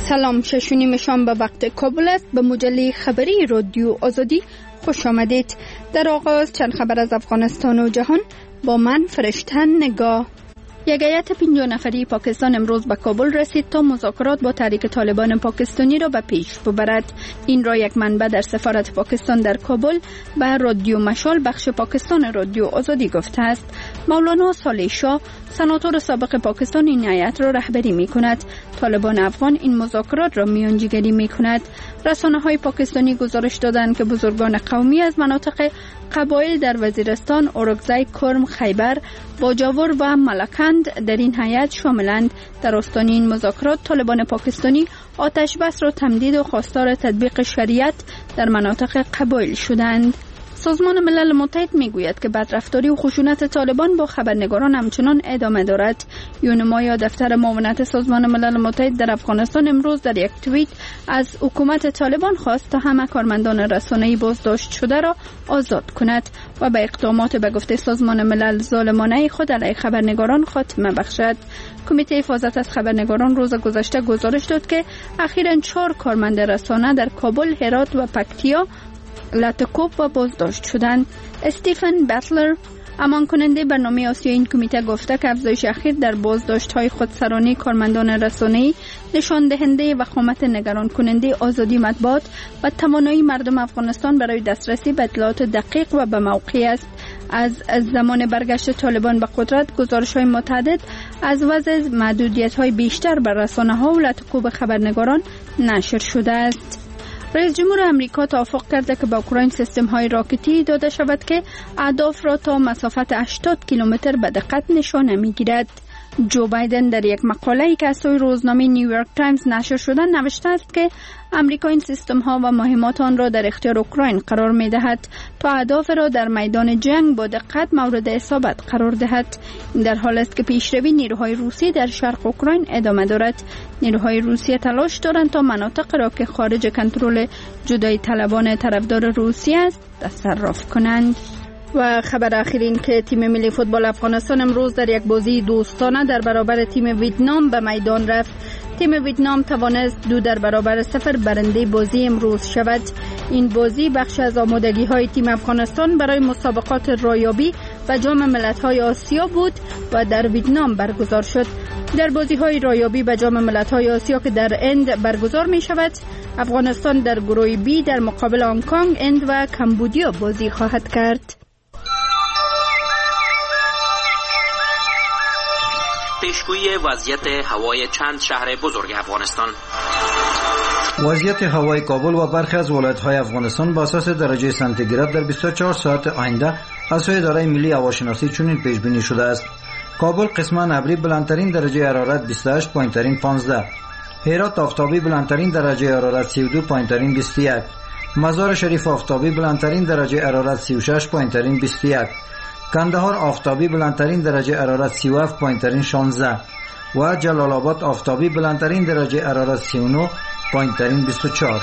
سلام، 6:30 شام به وقت کابل است. به مجله خبری رادیو آزادی خوش آمدید. در آغاز چند خبر از افغانستان و جهان با من فرشتن نگاه. یک هیئت 50 نفری پاکستان امروز به کابل رسید تا مذاکرات با تحریک طالبان پاکستانی را به پیش ببرد. این را یک منبع در سفارت پاکستان در کابل به رادیو مشال بخش پاکستان رادیو آزادی گفته است. مولانا صالح شاه سناتور سابق پاکستان این هیئت را رهبری می‌کند. طالبان افغان این مذاکرات را میانجیگری می‌کند. رسانه‌های پاکستانی گزارش دادند که بزرگان قومی از مناطق قبایل در وزیرستان، اورکزای، کرم، خیبر، باجاور و ملکند در این هیئت شاملند. در آستانه این مذاکرات طالبان پاکستانی آتش بس را تمدید و خواستار تطبیق شریعت در مناطق قبایل شدند. سازمان ملل متحد میگوید که بدرفتاری و خشونت طالبان با خبرنگاران همچنان ادامه دارد. یونما دفتر معاونت سازمان ملل متحد در افغانستان امروز در یک توییت از حکومت طالبان خواست تا همه کارمندان رسانه‌ای بازداشت شده را آزاد کند و به اقدامات به گفته سازمان ملل ظالمانه خود علیه خبرنگاران خاتمه بخشد. کمیته حفاظت از خبرنگاران روز گذشته گزارش داد که اخیراً 4 کارمند رسانه در کابل، هرات و پکتیا لاتکوب و بازداشت شدند. استیفن بتلر امان کننده برنامه آسیا این کمیته گفته که افزایش اخیر در بازداشت‌های خودسرانه کارمندان رسانه‌ای نشان دهنده وخامت نگران کننده آزادی مطبوعات و توانایی مردم افغانستان برای دسترسی به اطلاعات دقیق و به موقع است. از زمان برگشت طالبان به قدرت گزارش‌های متعدد از وضع محدودیت‌های بیشتر بر رسانه‌ها و لاتکوب خبرنگاران نشر شده است. رئیس جمهور امریکا توافق کرده که به اوکراین سیستم‌های راکتی داده شود که اهداف را تا مسافت 80 کیلومتر به دقت نشانه می‌گیرد. جو بایدن در یک مقاله‌ای که از سوی روزنامه نیویورک تایمز نشر شده نوشته است که امریکا این سیستم‌ها و مهمات آن را در اختیار اوکراین قرار می‌دهد تا اهداف را در میدان جنگ با دقت مورد اصابت قرار دهد. این در حالی است که پیشروی نیروهای روسی در شرق اوکراین ادامه دارد. نیروهای روسیه تلاش دارند تا مناطق را که خارج کنترل جدایی طلبان طرفدار روسیه است تصرف کنند. و خبر اخیر این که تیم ملی فوتبال افغانستان امروز در یک بازی دوستانه در برابر تیم ویتنام به میدان رفت. تیم ویتنام توانست 2-0 برنده بازی امروز شود. این بازی بخش از آمادگی‌های تیم افغانستان برای مسابقات رایابی و جام ملت‌های آسیا بود و در ویتنام برگزار شد. در بازی‌های رایابی به جام ملت‌های آسیا که در هند برگزار می‌شود، افغانستان در گروه بی در مقابل هنگ کنگ، هند و کمبودیا بازی خواهد کرد. پیشگویی وضعیت هوای چند شهر بزرگ افغانستان. وضعیت هوای کابل و برخی از ولایت‌های افغانستان با اساس درجه سانتیگراد در 24 ساعت آینده از سوی اداره ملی هواشناسی چنین پیش بینی شده است: کابل قسما ابری بلندترین درجه حرارت 28، پایین‌ترین 15. هرات آفتابی بلندترین درجه حرارت 32، پایین‌ترین 21. مزار شریف آفتابی بلندترین درجه حرارت 36، پایین‌ترین 21. کندهار آفتابی بلندترین درجه حرارت 37، پایین‌ترین 16 و جلال آباد آفتابی بلندترین درجه حرارت 39، پایین‌ترین 24.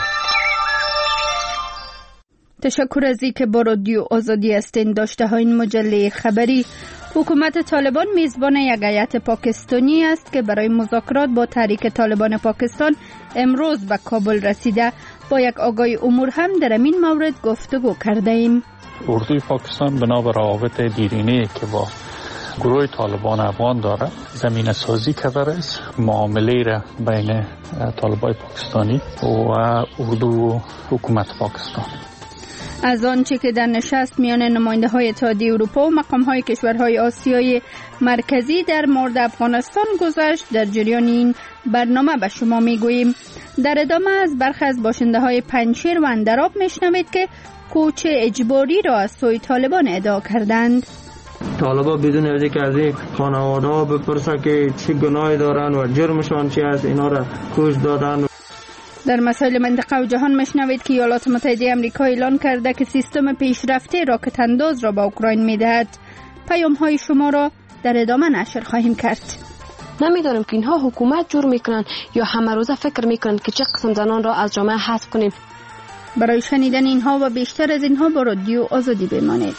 تشکر از اینکه با رادیو آزادی هستین. داشته های این مجله خبری. حکومت طالبان میزبان یک هیئت پاکستانی است که برای مذاکرات با تحریک طالبان پاکستان امروز به کابل رسیده. با یک آگاهی امور هم در این مورد گفتگو کرده ایم. اردوی پاکستان بنا به روابط دیرینه‌ای که با گروه طالبان افغان داره زمینه سازی کرده است معامله را بین طالبان پاکستانی و اردو و حکومت پاکستان. از آنچه که در نشست میان نماینده‌های اتحادیه اروپا و مقام‌های کشورهای آسیای مرکزی در مورد افغانستان گذشت، در جریان این برنامه به شما میگوییم. در ادامه از برخی از باشنده‌های پنجشیر و اندراب میشنوید که کوچ اجباری را از سوی طالبان ادعا کردند. طالبان بدون از اینکه از این خانواده‌ها بپرسن که چه گناهی دارن و جرمشان چی است، اینا را کوچ دادن. در مسائل منطقه و جهان مشنوید که ایالات متحده آمریکا اعلان کرده که سیستم پیشرفته راکت انداز را به اوکراین میدهد. پیام‌های شما را در ادامه نشر خواهیم کرد. نمیدانم که اینها حکومت جور میکنن یا همه روزه فکر میکنن که چه قسم زنان را از جامعه حذف کنیم. برای شنیدن اینها و بیشتر از اینها با رادیو آزادی بمانید.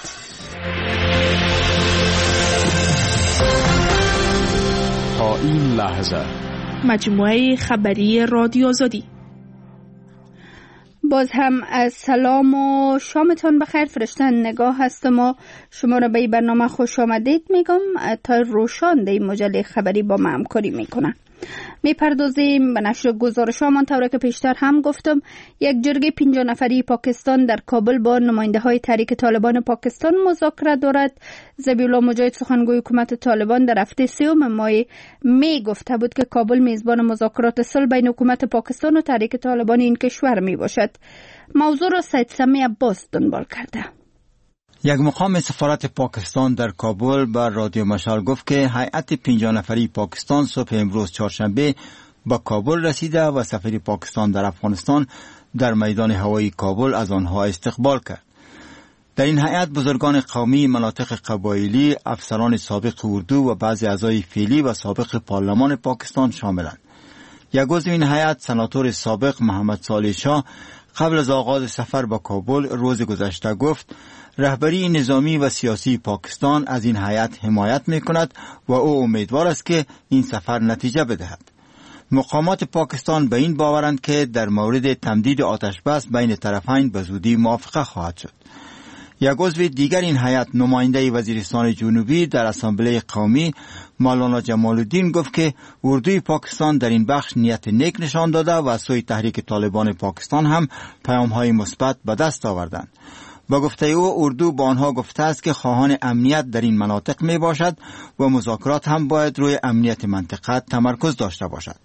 تا این لحظه مجموعه خبری رادیو آزادی. باز هم از سلام و شامتان بخیر. فرشتن نگاه هستم و شما را به این برنامه خوش آمدید میگم. تا روشان در مجله خبری با ما همکاری میکنن. میپردازیم به نشر گزارش‌هامان. طوری که پیشتر هم گفتم، یک جرگه 50 نفری پاکستان در کابل با نماینده های تحریک طالبان پاکستان مذاکره دارد. ذبیح‌الله مجاهد سخنگوی حکومت طالبان در هفته سوم ماه می گفته بود که کابل میزبان مذاکرات صلح بین حکومت پاکستان و تحریک طالبان این کشور می باشد. موضوع را سید سمی عباس دنبال کرده. یک مقام سفارت پاکستان در کابل بر رادیو مشال گفت که هیئت 50 نفری پاکستان صبح امروز چهارشنبه به کابل رسیده و سفیر پاکستان در افغانستان در میدان هوایی کابل از آنها استقبال کرد. در این هیئت بزرگان قومی، مناطق قبایلی، افسران سابق اردو و بعضی اعضای فعلی و سابق پارلمان پاکستان شاملند. یک عضو این هیئت، سناتور سابق محمد صالح شاه، قبل از آغاز سفر به کابل روز گذشته گفت رهبری نظامی و سیاسی پاکستان از این هیئت حمایت می‌کند و او امیدوار است که این سفر نتیجه بدهد. مقامات پاکستان به این باورند که در مورد تمدید آتش بس بین طرفین به زودی موافقه خواهد شد. یک عضو دیگر این هیئت، نماینده وزیرستان جنوبی در اسامبله قومی مولانا جمال الدین گفت که اردوی پاکستان در این بخش نیت نیک نشان داده و از سوی تحریک طالبان پاکستان هم پیام‌های مثبت به دست آوردند. با گفته او، اردو با آنها گفته است که خواهان امنیت در این مناطق می باشد و مذاکرات هم باید روی امنیت منطقه تمرکز داشته باشد.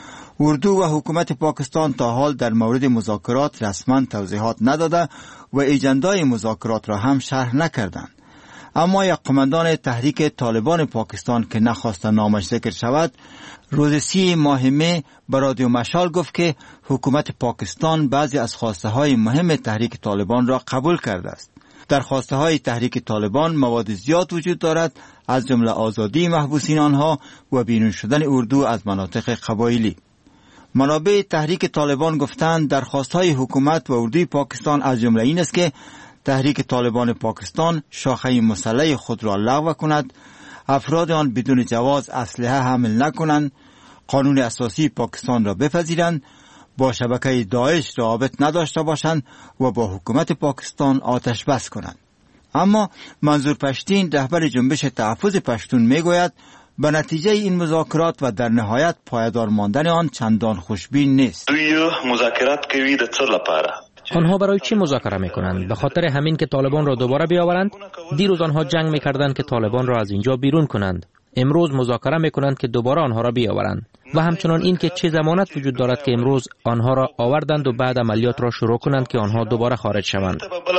اردو و حکومت پاکستان تا حال در مورد مذاکرات رسما توضیحات نداده و اجندای مذاکرات را هم شرح نکردند. اما یک قماندان تحریک طالبان پاکستان که نخواست نامش ذکر شود، روز 30 ماه می به رادیو مشال گفت که حکومت پاکستان بعضی از خواسته های مهم تحریک طالبان را قبول کرده است. در خواسته های تحریک طالبان مواد زیاد وجود دارد، از جمله آزادی محبوسین آنها و بیرون شدن اردو از مناطق قبایلی. منابع تحریک طالبان گفتند درخواست های حکومت و اردوی پاکستان از جمله این است که تحریک طالبان پاکستان شاخه مسلح خود را لغو کند، افراد آن بدون جواز اسلحه حمل نکنند، قانون اساسی پاکستان را بپذیرند، با شبکه داعش روابط نداشته باشند و با حکومت پاکستان آتش بس کنند. اما منظور پشتین، رهبر جنبش تحفظ پشتون میگوید به نتیجه این مذاکرات و در نهایت پایدار ماندن آن چندان خوشبین نیست. مذاکرات کوي د څه لپاره؟ آنها برای چی مذاکره میکنند؟ به خاطر همین که طالبان را دوباره بیاورند؟ دیروز آنها جنگ میکردند که طالبان را از اینجا بیرون کنند. امروز مذاکره میکنند که دوباره آنها را بیاورند. و همچنان این که چه ضمانت وجود دارد که امروز آنها را آوردند و بعد عملیات را شروع کنند که آنها دوباره خارج شوند.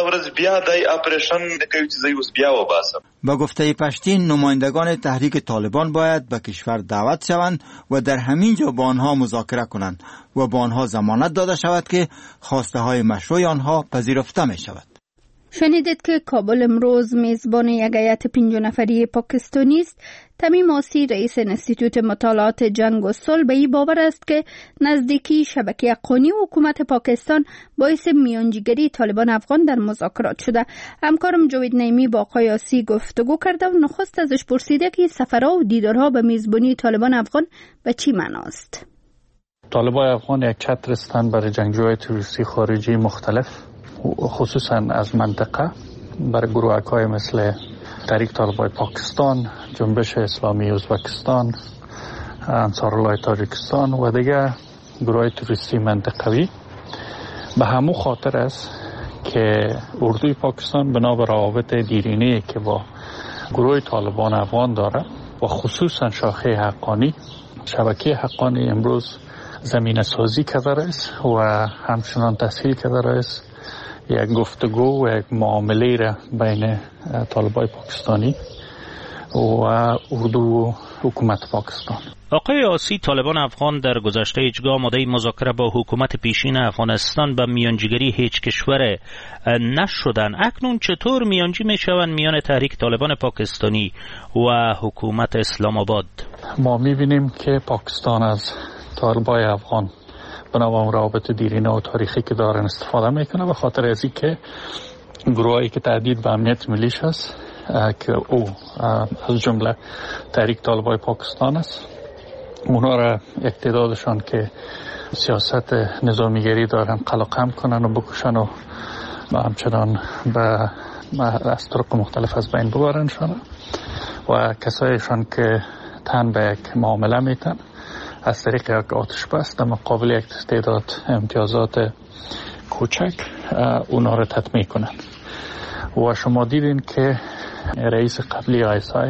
با گفته پشتین، نمایندگان تحریک طالبان باید به کشور دعوت شوند و در همین جا با آنها مذاکره کنند و با آنها ضمانت داده شود که خواسته های مشروع آنها پذیرفته می شود. شنیدید که کابل امروز میزبان یک هیئت 50 نفری پاکستانی است. تمیم آسی، رئیس انستیتوت مطالعات جنگ و صلح، به این باور است که نزدیکی شبکه حقانی و حکومت پاکستان باعث میانجیگری طالبان افغان در مذاکرات شده. همکارم جاوید نعیمی با آقای آسی گفتگو کرده و نخست ازش پرسیده که سفرها و دیدارها به میزبانی طالبان افغان به چی معنا است. طالبان افغان یک چتر هستند برای جنگجوهای تروریستی خارجی مختلف، خصوصا از منطقه، برای گروه‌های مثل تحریک طالبان پاکستان، جنبش اسلامی ازبکستان، انصارالله تاجیکستان و دیگر گروه‌های تروریستی منطقوی. به همون خاطر است که اردوی پاکستان بنا به روابط دیرینه‌ای که با گروه طالبان افغان داره و خصوصا شاخه حقانی، شبکه حقانی، امروز زمینه سازی کرده است و همچنان تسهیل کرده است یک گفتگو و یک معامله را بین طالبان پاکستانی و اردو و حکومت پاکستان. آقای آسی، طالبان افغان در گذشته هیچگاه آماده مذاکره با حکومت پیشین افغانستان به میانجیگری هیچ کشور نشدن. اکنون چطور میانجی میشوند میان تحریک طالبان پاکستانی و حکومت اسلام آباد؟ ما میبینیم که پاکستان از طالبان افغان بنابراین روابط دیرینه و تاریخی که دارن استفاده میکنه، به خاطر از اینکه گروهایی که تهدید به امنیت ملیش است که او از جمله تحریک طالبان پاکستان است اونا را اقتدارشان که سیاست نظامیگری دارن قلقم کنن و بکشن و همچنان از طرق مختلف از بین ببرنشان و کسایشان که تن به یک معامله میتن از طریق یک آتش بس در مقابل یک تعداد امتیازات کوچک اونا را تطمیع کنن. و شما دیدین که رئیس قبلی آیسای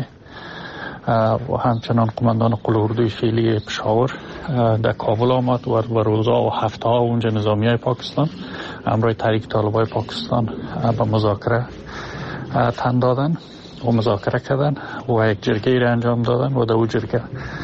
و همچنان قماندان قل اردوی فعلی پشاور در کابل آمد و روزها و هفته ها اونجا نظامی های پاکستان همراه تحریک طالبای پاکستان به مذاکره تن دادن و مذاکره کردن و یک جرگه را انجام دادن و در اون جرگه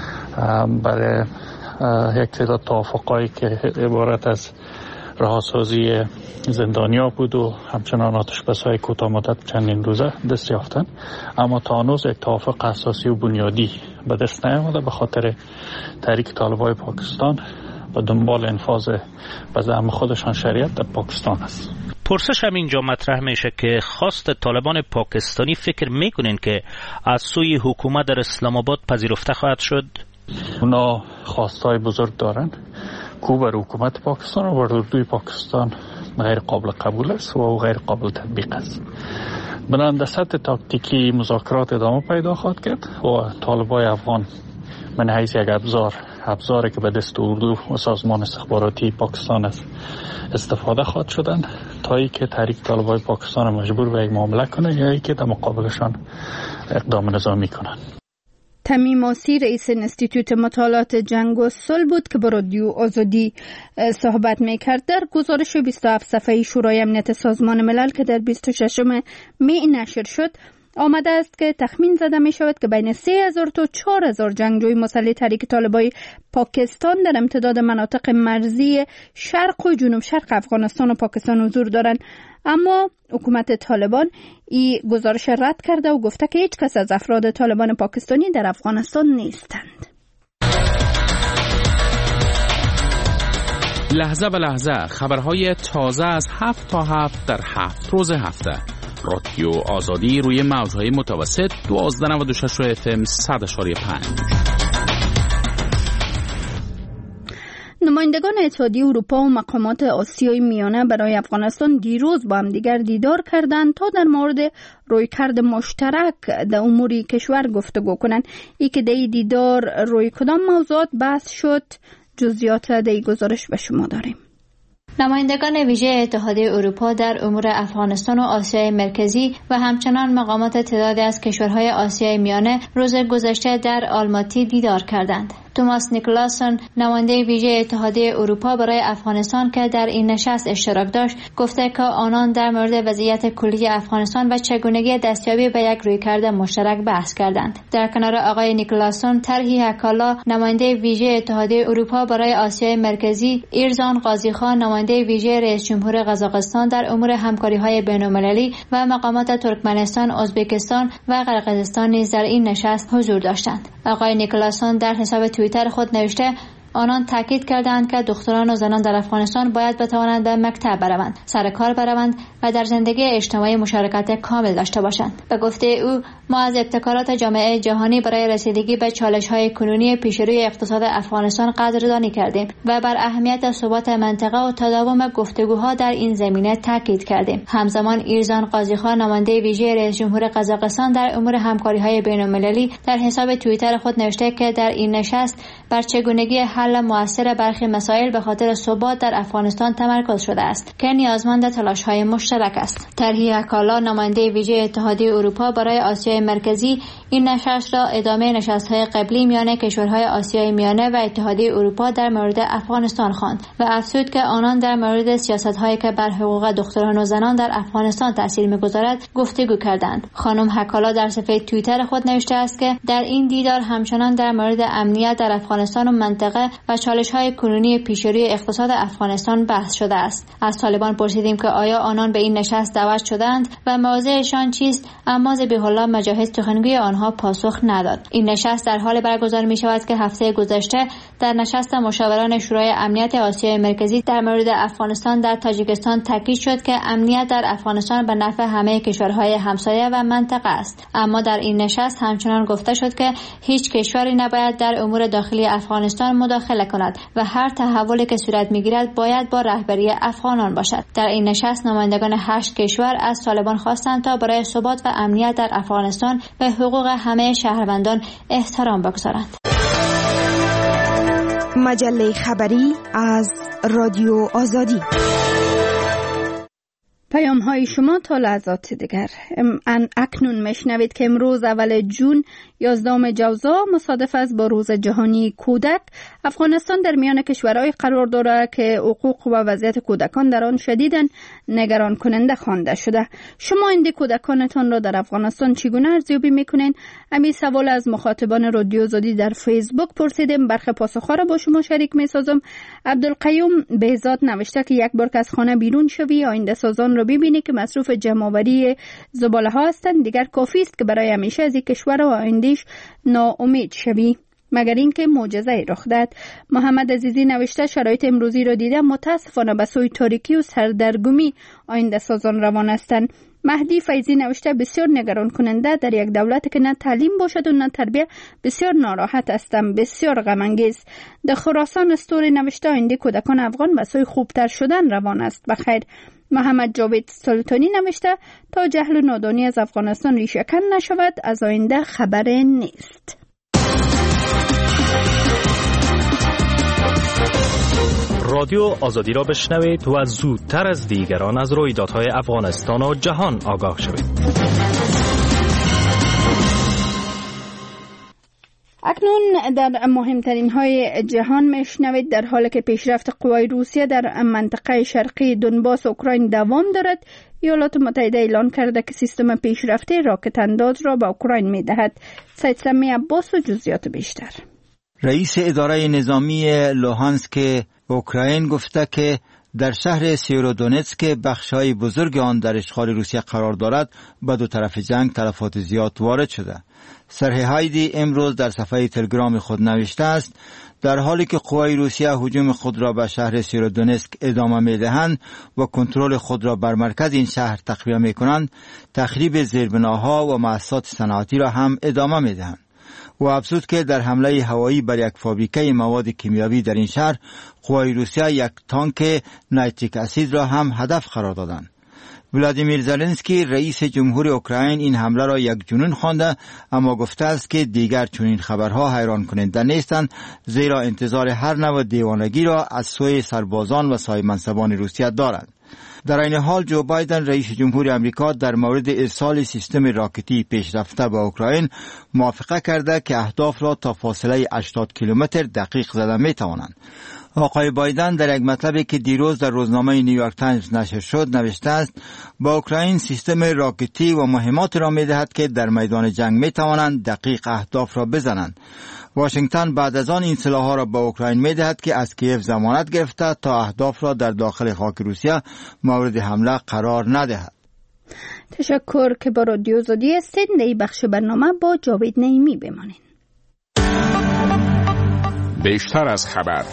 برای یک تعداد توافقایی که عبارت از رهاسازی زندانیا بود و همچنان آتش‌بس‌های کوتاه مدت چندین روزه دست یافتن، اما تا هنوز یک توافق اساسی و بنیادی به دست نیامده به خاطر تحریک طالبای پاکستان و دنبال انفاذ به زعم خودشان شریعت در پاکستان است. پرسش هم اینجا مطرح میشه که خواست طالبان پاکستانی فکر میکنین که از سوی حکومت در اسلام آباد پذیرفته خواهد شد؟ اونا خواستای بزرگ دارن که بر حکومت پاکستان و بر اردوی پاکستان غیر قابل قبول است و غیر قابل تطبیق است. بنابراین در سطح تاکتیکی مذاکرات ادامه پیدا خواهد کرد و طالبای افغان من حیث یک ابزاری که به دست اردو و سازمان استخباراتی پاکستان است استفاده خواهد شدن تا ای که تحریک طالبای پاکستان مجبور به یک معامله کنه یا ای که در مقابلشان اقدام نظامی کنن. تمیم آسی رئیس انستیتوت مطالعات جنگ و صلح بود که با رادیو آزادی صحبت میکرد. در گزارش 27 صفحه‌ای شورای امنیت سازمان ملل که در 26 می نشر شد آمده است که تخمین زده می شود که بین 3000 تا 4000 جنگجوی مسلح تحریک طالبای پاکستان در امتداد مناطق مرزی شرق و جنوب شرق افغانستان و پاکستان حضور دارند. اما حکومت طالبان این گزارش رد کرده و گفته که هیچ کس از افراد طالبان پاکستانی در افغانستان نیستند. لحظه به لحظه خبرهای تازه از 7 تا 7 در 7 روز هفته. رادیو آزادی روی موجهای متوسط 1296 FM 100.5. نمایندگان اتحادیه اروپا و مقامات آسیای میانه برای افغانستان دیروز با هم دیگر دیدار کردند تا در مورد رویکرد مشترک در امور کشور گفتگو کنند. ای که در دیدار روی کدام موضوعات بحث شد جزئیات در گزارش به شما داریم. نمایندگان ویژه اتحادیه اروپا در امور افغانستان و آسیای مرکزی و همچنان مقامات تعدادی از کشورهای آسیای میانه روز گذشته در آلماتی دیدار کردند. توماس نیکلاسون نماینده ویژه اتحادیه اروپا برای افغانستان که در این نشست اشتراک داشت گفته که آنان در مورد وضعیت کلی افغانستان و چگونگی دستیابی به یک رویکرد مشترک بحث کردند. در کنار آقای نیکلاسون طرحی هکالا نماینده ویژه اتحادیه اروپا برای آسیای مرکزی، ایرزان قاضیخان نماینده ویژه رئیس جمهور قزاقستان در امور همکاری‌های بین‌المللی و مقامات ترکمنستان، ازبکستان و قرقیزستان نیز در این نشست حضور داشتند. آقای نیکلاسون در حساب توییتر خود نوشته آنان تاکید کردند که دختران و زنان در افغانستان باید بتوانند به مکتب بروند، سر کار بروند و در زندگی اجتماعی مشارکت کامل داشته باشند. به گفته او ما از ابتکارات جامعه جهانی برای رسیدگی به چالش‌های کنونی پیشروی اقتصاد افغانستان قدردانی کردیم و بر اهمیت ثبات منطقه و تداوم گفتگوها در این زمینه تاکید کردیم. همزمان ایرزان قاضیخان نماینده ویژه رئیس جمهور قزاقستان در امور همکاری‌های بین‌المللی در حساب توییتر خود نوشته که در این نشست بر چگونگی حل مؤثر برخی مسائل به خاطر ثبات در افغانستان تمرکز شده است که نیازمند تلاش‌های مشترک است. طرحی هکالا نماینده ویژه اتحادیه اروپا برای آسیای مرکزی این نشست را ادامه نشست‌های قبلی میان کشورهای آسیای میانه و اتحادیه اروپا در مورد افغانستان خواند و افزود که آنان در مورد سیاست‌هایی که بر حقوق دختران و زنان در افغانستان تاثیر می‌گذارد گفتگو کردند. خانم هکالا در صفحه توییتر خود نوشته است که در این دیدار همچنان در مورد امنیت در افغانستان و منطقه و چالش‌های کنونی پیشروی اقتصاد افغانستان بحث شده است. از طالبان پرسیدیم که آیا آنان به این نشست دعوت شدند و موضعشان چیست، اما ذبیح الله مجاهد سخنگوی آنها پاسخ نداد. این نشست در حال برگزار می شود که هفته گذشته در نشست مشاوران شورای امنیت آسیای مرکزی در مورد افغانستان در تاجیکستان تاکید شد که امنیت در افغانستان به نفع همه کشورهای همسایه و منطقه است. اما در این نشست همچنان گفته شد که هیچ کشوری نباید در امور داخلی افغانستان مداخله کند و هر تحولی که صورت می‌گیرد باید با رهبری افغانان باشد. در این نشست نمایندگان 8 کشور از طالبان خواستند تا برای ثبات و امنیت در افغانستان به حقوق همه شهروندان احترام بگذارند. مجله خبری از رادیو آزادی. پیام های شما تا لحظات دیگر. اکنون میشنوید که امروز اول جون 11 جوزا مصادف است با روز جهانی کودک. افغانستان در میان کشورهای قرار دارد که حقوق و وضعیت کودکان در آن شدیداً نگران کننده خوانده شده. شما این کودکانتان را در افغانستان چگونه ارزیابی میکنین؟ همین سوال از مخاطبان رادیو آزادی در فیسبوک پرسیدیم. برخی پاسخها را با شما شریک میسازم. عبدالقیوم بهزاد نوشته که یک بار که از خانه بیرون شوی آینده سازان را ببینی که مصروف جمع‌آوری زباله ها هستند، دیگر کافی است که برای همیشه از این کشور و آیندهش ناامید شوی مگر اینکه معجزه‌ای رخ دهد. محمد عزیزی نوشته شرایط امروزی را دیده متاسفانه به سوی تاریکی و سردرگمی آینده سازان روان هستند. مهدی فیضی نوشته بسیار نگران کننده در یک دولت که نه تعلیم باشد و نه تربیت، بسیار ناراحت هستم، بسیار غم انگیز. در خراسان استوری نوشته آینده کودکان افغان به سوی خوبتر شدن روان است. بخیر. محمد جاوید سلطانی نوشته تا جهل و نادانی از افغانستان ریشه‌کن نشود از آینده خبر نیست. رادیو آزادی را بشنوید و زودتر از دیگران از رویدادهای افغانستان و جهان آگاه شوید. اکنون در مهمترین های جهان میشنوید در حالی که پیشرفت قوای روسیه در منطقه شرقی دونباس اوکراین دوام دارد، ایالات متحده اعلان کرده که سیستم پیشرفته راکت انداز را به اوکراین میدهد. سید سمی عباس و جزئیات بیشتر. رئیس اداره نظامی لوهانسک اوکراین گفته که در شهر سیورودونتسک بخش‌های بزرگ آن در اشغال روسیه قرار دارد، به دو طرف جنگ تلفات زیاد وارد شده. سرهی هایدی امروز در صفحه تلگرام خود نوشته است در حالی که قوای روسیه هجوم خود را به شهر سیورودونتسک ادامه می‌دهند و کنترل خود را بر مرکز این شهر تقویه می‌کنند، تخریب زیربناها و مؤسسات صنعتی را هم ادامه می‌دهند. و افزود که در حمله هوایی بر یک فابریکه مواد کیمیاوی در این شهر قوای روسیه یک تانک نیتریک اسید را هم هدف قرار دادند. ولادیمیر زلنسکی رئیس جمهور اوکراین این حمله را یک جنون خوانده، اما گفته است که دیگر چنین خبرها حیران کننده نیستند، زیرا انتظار هر نوع دیوانگی را از سوی سربازان و صاحب منصبان روسیه دارند. در این حال جو بایدن رئیس جمهور آمریکا در مورد ارسال سیستم راکتی پیشرفته به اوکراین موافقه کرده که اهداف را تا فاصله 80 کیلومتر دقیق زده می توانند. آقای بایدن در یک مطلبی که دیروز در روزنامه نیویورک تایمز نشر شد نوشته است با اوکراین سیستم راکتی و مهمات را می دهد که در میدان جنگ می توانند دقیق اهداف را بزنند. واشنگتن بعد از آن این سلاح‌ها را به اوکراین می‌دهد که از کیف ضمانت گرفته تا اهداف را در داخل خاک روسیه مورد حمله قرار ندهد. تشکر که با رادیو آزادی هستید. در بخش برنامه با جاوید نعیمی بمانید. بیشتر از خبر.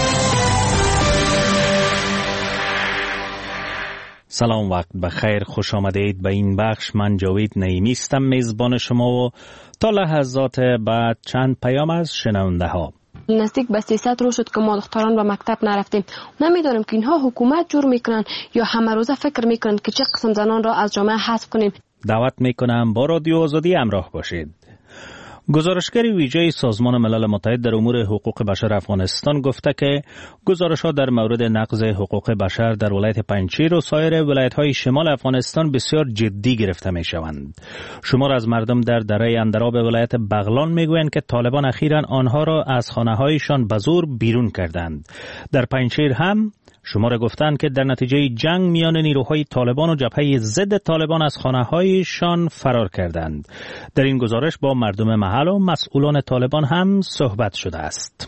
سلام، وقت بخیر، خوش آمدید به این بخش. من جاوید نعیمی هستم میزبان شما و تا لحظات بعد چند پیام از شنونده ها. نزدیک به 300 روز شد که ما دختران به مکتب نرفتیم. نمیدونم که اینها حکومت جور میکنن یا همه روزه فکر میکنن که چه قسم زنان را از جامعه حذف کنیم. دعوت میکنم با رادیو آزادی همراه باشید. گزارشگر ویژه سازمان ملل متحد در امور حقوق بشر افغانستان گفته که گزارش‌ها در مورد نقض حقوق بشر در ولایت پنجشیر و سایر ولایت‌های شمال افغانستان بسیار جدی گرفته می‌شوند. شمار از مردم در دره اندراب ولایت بغلان می‌گویند که طالبان اخیراً آنها را از خانه‌هایشان به زور بیرون کردند. در پنجشیر هم شمار گفتند که در نتیجه جنگ میان نیروهای طالبان و جبهه ضد طالبان از خانه‌هایشان فرار کردند. در این گزارش با مردم محل و مسئولان طالبان هم صحبت شده است.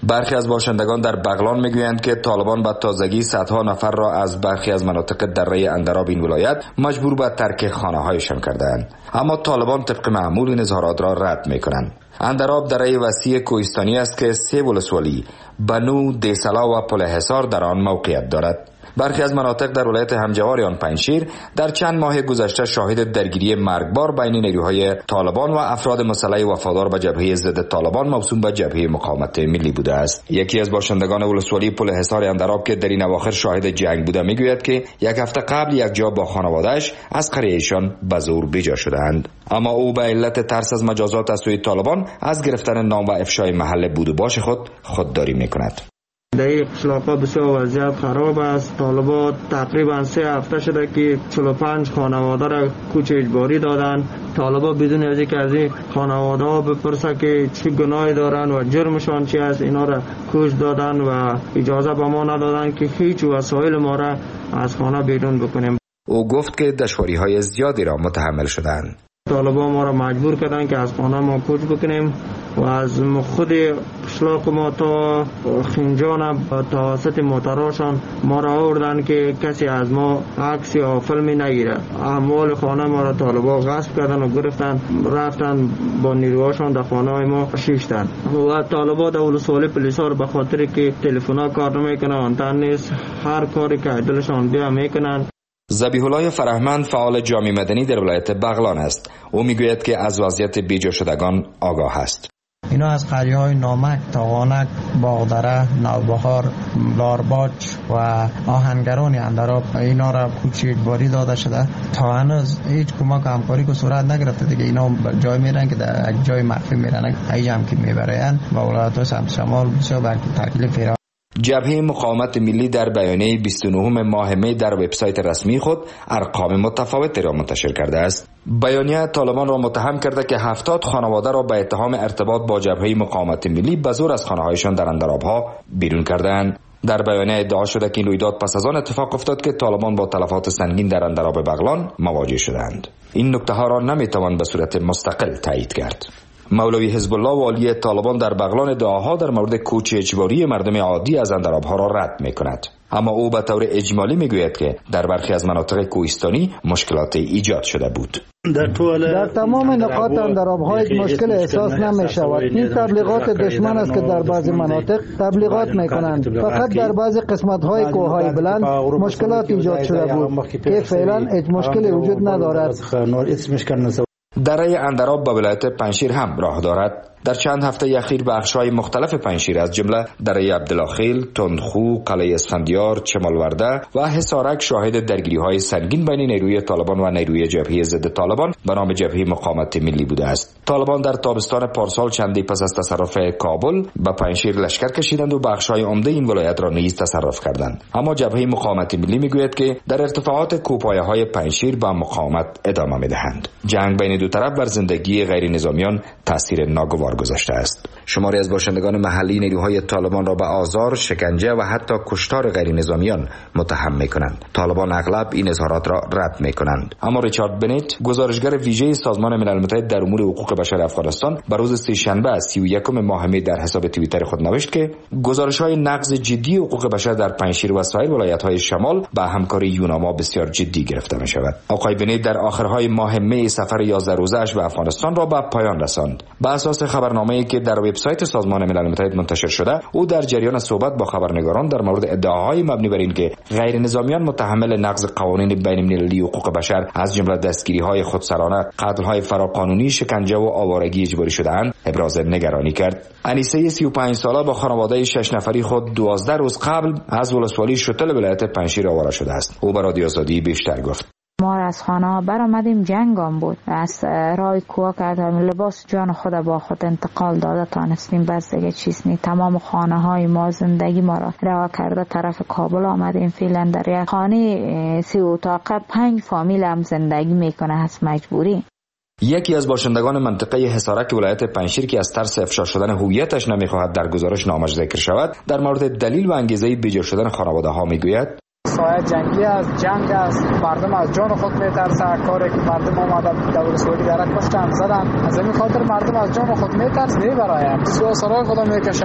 برخی از باشندگان در بغلان میگویند که طالبان به تازگی صدها نفر را از برخی از مناطق دره اندراب این ولایت مجبور به ترک خانه‌هایشان کردند، اما طالبان طبق معمول این اظهارات را رد میکنند. اندراب دره وسیع کوهستانی است که 3 ولسوالی بنو، دیسلا و پل حصار در آن موقعیت دارد. برخی از مناطق در ولایت همجوار آن پنجشیر در چند ماه گذشته شاهد درگیری مرگبار بین نیروهای طالبان و افراد مسلح وفادار به جبهه ضد طالبان موسوم به جبهه مقاومت ملی بوده است. یکی از باشندگان ولسوالی پل حصار اندراب که در این اواخر شاهد جنگ بوده میگوید که یک هفته قبل یک جا با خانواده‌اش از قریه‌شان به زور بیجا شدند، اما او به علت ترس از مجازات از سوی طالبان از گرفتن نام و افشای محل بود و باش خودداری میکند. در این قشلاق‌ها بسیار وضعیت خراب است. طالبان تقریبا 3 هفته شده که 45 خانواده را کوچ اجباری دادند. طالبان بدون از اینکه از این خانواده ها بپرسه که چه گناهی دارند و جرمشان چی است، اینا را کوچ دادند و اجازه به ما ندادند که هیچ وسایل ما را از خانه بیرون بکنیم. او گفت که دشواری‌های زیادی را متحمل شدند. طالبان ما را مجبور کردند که از خانه ما کوچ بکنیم و از خود قشلاق ما تا خنجان توسط موتراشان ما را آوردن که کسی از ما عکس یا فیلمی نگیره. اموال خانه ما را طالبان غصب کردن و گرفتن، رفتن با نیروهاشان در خانه ما شیشتن و طالبان در ولسوالی پلیسار به خاطر که تلفن‌ها کار نمیکنه، آنتن نیست، هر کاری که دلشان بیا میکنن. ذبیح الله فرهمند فعال جامعه مدنی در ولایت بغلان است. او میگوید که از وضعیت بیجا شدگان آگاه است. اینا از قریه‌های نامک، تاغانک، باغدره، نوبهار، لارباج و آهنگران اندراب اینا را کوچ اجباری داده شده. تا هنوز هیچ کمک همکاری که صورت نگرفته دیگه. اینا جای میرن که در یک جای مخفی میرن، اینجا هم که میبرن و ولایت سمت شمال بسیار بر تکلیف ایران. جبهه مقاومت ملی در بیانیه 29 ماه می در وبسایت رسمی خود ارقام متفاوتی را منتشر کرده است. بیانیه طالبان را متهم کرده که 70 خانواده را به اتهام ارتباط با جبهه مقاومت ملی به زور از خانه‌هایشان در اندراب‌ها بیرون کردند. در بیانیه ادعا شده که این رویداد پس از آن اتفاق افتاد که طالبان با تلفات سنگین در اندراب بغلان مواجه شدند. این نکته ها را نمیتوان به صورت مستقل تایید کرد. مولوی حزب الله والی طالبان در بغلان ادعاها در مورد کوچ اجباری مردم عادی از اندراب‌ها را رد می‌کند، اما او به طور اجمالی میگوید که در برخی از مناطق کوهستانی مشکلات ایجاد شده بود. در تمام نقاط اندراب‌ها مشکل احساس نمی‌شود. این تبلیغات دشمن است که در بعضی مناطق تبلیغات می‌کنند. فقط در بعضی قسمت‌های کوههای بلند مشکلات ایجاد شده بود که فعلا هیچ مشکلی وجود ندارد. دره اندراب به ولایت پنجشیر هم راه دارد. در چند هفته اخیر بخش‌های مختلف پنجشیر از جمله دره عبدالخیل، تندخو، قلعه اسفندیار، چمالورده و حصارک شاهد درگیری‌های سنگین بین نیروی طالبان و نیروی جبهه ضد طالبان به نام جبهه مقاومت ملی بوده است. طالبان در تابستان پارسال چندی پس از تصرف کابل به پنجشیر لشکر کشیدند و بخش‌های عمده این ولایت را نیز تصرف کردند. اما جبهه مقاومت ملی میگوید که در ارتفاعات کوهپایه‌های پنجشیر به مقاومت ادامه می‌دهند. جنگ بین دو طرف بر زندگی غیر نظامیان تاثیر ناگوار گذاشته است. شماری از باشندگان محلی نیروهای طالبان را به آزار، شکنجه و حتی کشتار غیر نظامیان متهم می‌کنند. طالبان اغلب این اظهارات را رد می‌کنند. اما ریچارد بنت، گزارشگر ویژه سازمان ملل متحد در امور حقوق بشر افغانستان، به روز سه‌شنبه 31 ماه می در حساب توییتر خود نوشت که گزارش‌های نقض جدی حقوق بشر در پنجشیر و سایر ولایت‌های شمال به همکاری یوناما بسیار جدی گرفته می‌شود. آقای بنت در آخرهای ماه می سفر 11 روزه‌اش به افغانستان را به پایان رساند. به اساس خبرنامه‌ای که در وبسایت سازمان ملل متحد منتشر شده، او در جریان صحبت با خبرنگاران در مورد ادعاهای مبنی بر اینکه غیر نظامیان متحمل نقض قوانین بین‌المللی حقوق بشر از جمله دستگیری‌های خودسرانه، قتل‌های فراقانونی، شکنجه و آوارگی اجباری شده‌اند، ابراز نگرانی کرد. انیسه 35 ساله با خانواده 6 نفری خود 12 روز قبل از ولسوالی شتل ولایت پنجشیر آواره شده است. او به رادیو آزادی بیشتر گفت. ما از خانه ها برآمدیم، جنگام بود، از راه کوه کردم، لباس جان خود با خود انتقال داده تانستیم، بس دیگه چیز نی. تمام خانه های ما زندگی ما را رها کرده طرف کابل آمدیم. فعلا در یک خانه 3 اتاقه 5 فامیل هم زندگی میکنه، هست مجبوری. یکی از باشندگان منطقه حصارک ولایت پنجشیر که از ترس افشا شدن هویتش نمیخواهد در گزارش نامش ذکر شود، در مورد دلیل و انگیزه بیجا شدن خانواده ها میگوید: سایه جنگی است، جنگ است، مردم از جان خود میترسه. کاری که مردم اومده در ولسوالی درک کشتن زدن، از این خاطر مردم از جان خود میترسه، میبرایم سواسرای خدا میکشه.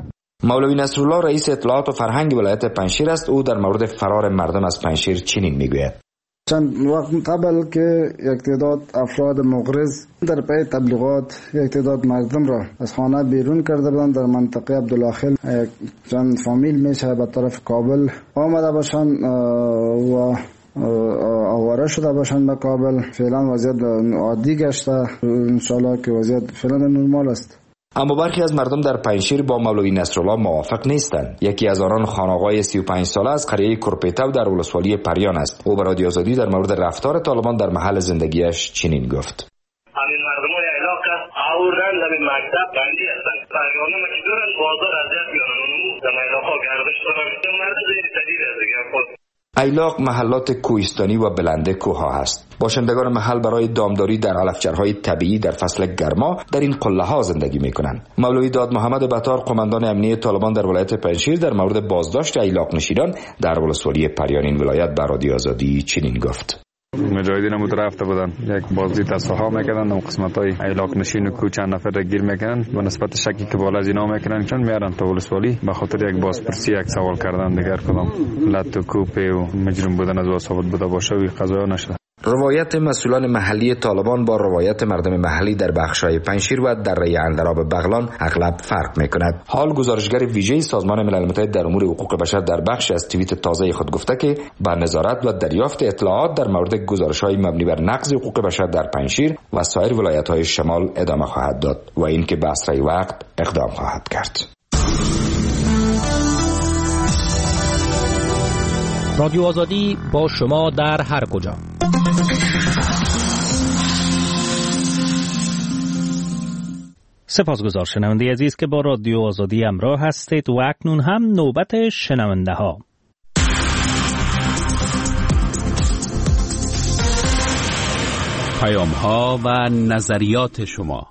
مولوی نصرالله رئیس اطلاعات و فرهنگ ولایت پنجشیر است. او در مورد فرار مردم از پنجشیر چنین میگوید: چند وقت قبل که یک تعداد افراد مغرض در پی تبلیغات یک تعداد مردم را از خانه بیرون کرده بودند. در منطقه عبدالخیل چند فامیل میشه به طرف کابل آمده باشند و آواره شده باشند به کابل. فعلا وضعیت عادی گشته، انشالله که وضعیت فعلا نرمال است. اما برخی از مردم در پنجشیر با مولوی نصرالله موافق نیستند. یکی از آنان خانقاه 35 ساله از قریه کرپیتو در ولسوالی پریان است. او به رادیو آزادی در مورد رفتار طالبان در محل زندگیش چنین گفت: همین مردمای علاقه آوردن در مکتب بندی هستند. پریانه ما که دارن بازار اذیت میکنن. در علاقه گردش دارن. مرد زیر تدیر است دیگه. خود ایلاق محلات کوهستانی و بلنده کوه است. باشندگان محل برای دامداری در علفچرهای طبیعی در فصل گرما در این قله ها زندگی می کنند. مولوی داد محمد بطار قماندان امنیه طالبان در ولایت پنجشیر در مورد بازداشت ایلاق نشینان در ولسوالی پریان این ولایت به رادیو آزادی چنین گفت: مجاهدین رفته بودن یک بازدید از ها میکردن و قسمت‌های ایلاق نشین و کو چند نفر را گیر میکنن به نسبت شکی که بالا از اینا میکنن چون میارن تا ولسوالی به خاطر یک بازپرسی یک سوال کردن دیگر کدام لط و کوپ و مجرم بودن از ثابت بوده باشه و قضا نشده. روایت مسئولان محلی طالبان با روایت مردم محلی در بخش‌های پنجشیر و دره اندراب بغلان اغلب فرق می‌کند. حال گزارشگر ویژه سازمان ملل متحد در امور حقوق بشر در بخش از توییت تازه خود گفته که با نظارت و دریافت اطلاعات در مورد گزارش‌های مبنی بر نقض حقوق بشر در پنجشیر و سایر ولایت‌های شمال ادامه خواهد داد و اینکه به اسرع وقت اقدام خواهد کرد. رادیو آزادی با شما در هر کجا. سپاسگزار شنونده عزیز که با رادیو آزادی همراه هستید و اکنون هم نوبت شنونده ها. پیام ها و نظریات شما.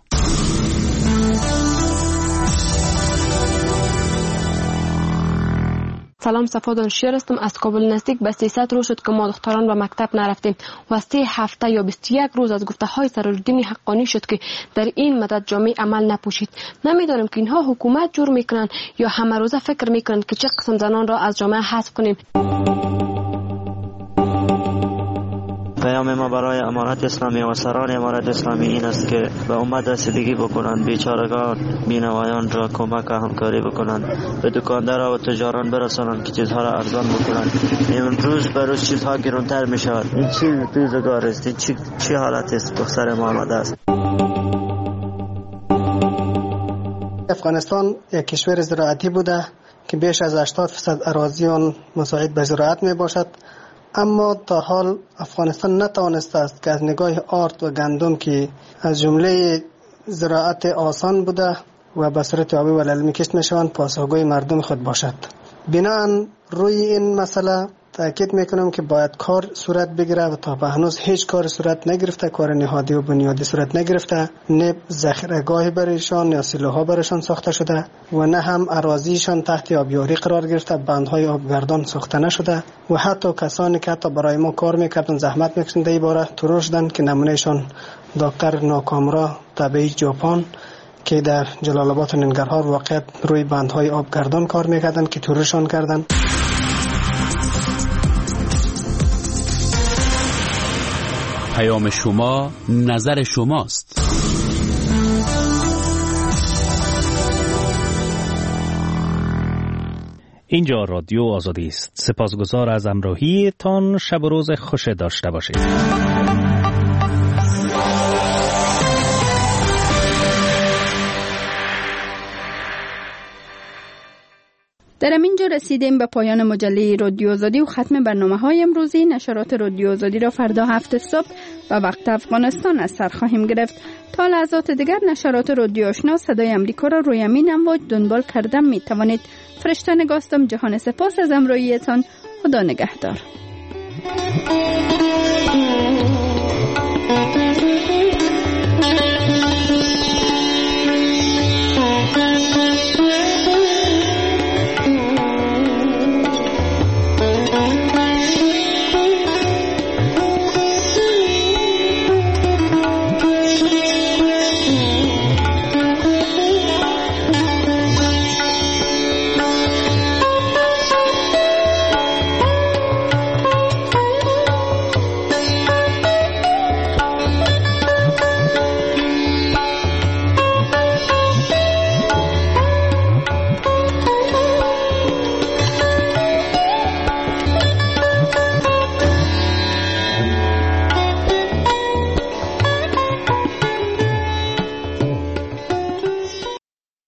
سلام، صفا دانشیار هستم. از کابل نزدیک به 300 روز شد که ما دختران به مکتب نرفتیم و 3 هفته یا 21 روز از گفته های سراج‌الدین حقانی شد که در این مدت جامعه عمل نپوشید. نمیدانم که اینها حکومت جور میکنن یا همه روزه فکر میکنن که چه قسم زنان را از جامعه حذف کنیم. پیام ما برای امارت اسلامی و سران امارت اسلامی این است که به امت رسیدگی بکنند، بیچارگان بینوایان را کمک و همکاری بکنند، به دکاندار و تجاران برسانند که چیزها را ارزان بکنند. این روز به روز چیزها گرانتر می شود. این چی روزگار است؟ این چی حالت است؟ بخسر ما آمده است. افغانستان یک کشور زراعتی بوده که بیش از 80% اراضی آن مساعد به زراعت می باشد، اما تا حال افغانستان نتوانسته است که از نگاه آرد و گندم که از جمله زراعت آسان بوده و به صورت آبی و للمی کشت میشوند پاسخگوی مردم خود باشد. بناهن روی این مسئله تاکید میکنم که باید کار صورت بگیره و تا به هنوز هیچ کار صورت نگرفته، کار نهادی و بنیادی صورت نگرفته، نه ذخیره‌گاهی برایشان یا سیلوها برایشان ساخته شده و نه هم اراضیشان تحت آبیاری قرار گرفته، بندهای آبگردان ساخته نشده و حتی کسانی که حتی برای ما کار میکردن زحمت میکشیدن در این باره ترور شدن که نمونهشان دکتر ناکامرا طبیعی ژاپن که در جلال آباد و ننگرهار واقع روی بندهای آبگردان کار میکردن که ترورشان کردن. پیام شما نظر شماست. اینجا رادیو آزادی است. سپاسگزار از همراهیتان. شب و روز خوش داشته باشید. در همینجا رسیدیم به پایان مجله رادیو آزادی و ختم برنامه‌های امروزی. نشرات رادیو آزادی را فردا 7 صبح به وقت افغانستان از سر خواهیم گرفت. تا لحظات دیگر نشرات رادیو آشنا صدای امریکا را روی همین امواج دنبال کردن می توانید. فرشته نگاستم. جهان سپاس از همراهیتان. خدا نگهدار.